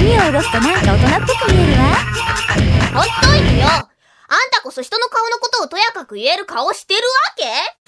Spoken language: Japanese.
髪を下ろすとなんか大人っぽく見えるわ。 ほっといてよ。あんたこそ人の顔のことをとやかく言える顔してるわけ？